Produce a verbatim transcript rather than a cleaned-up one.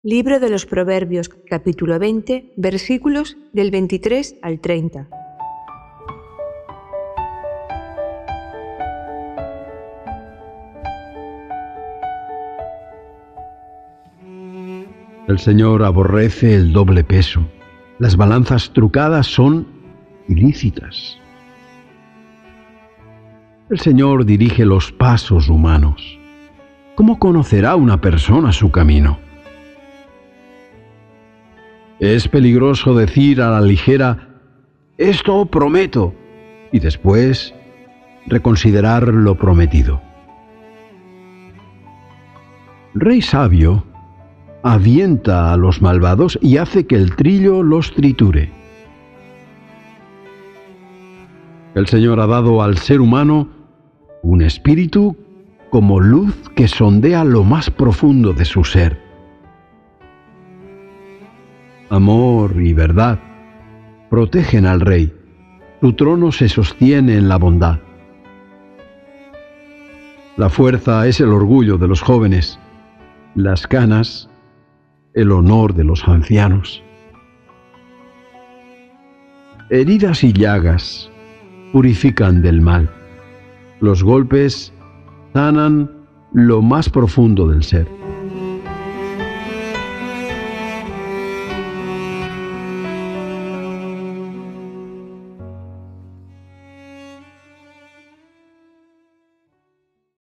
Libro de los Proverbios, capítulo veinte, versículos del veintitrés al treinta. El Señor aborrece el doble peso. Las balanzas trucadas son ilícitas. El Señor dirige los pasos humanos. ¿Cómo conocerá una persona su camino? Es peligroso decir a la ligera, esto prometo, y después reconsiderar lo prometido. Rey sabio avienta a los malvados y hace que el trillo los triture. El Señor ha dado al ser humano un espíritu como luz que sondea lo más profundo de su ser. Amor y verdad protegen al rey. Su trono se sostiene en la bondad. La fuerza es el orgullo de los jóvenes, las canas, el honor de los ancianos. Heridas y llagas purifican del mal. Los golpes sanan lo más profundo del ser.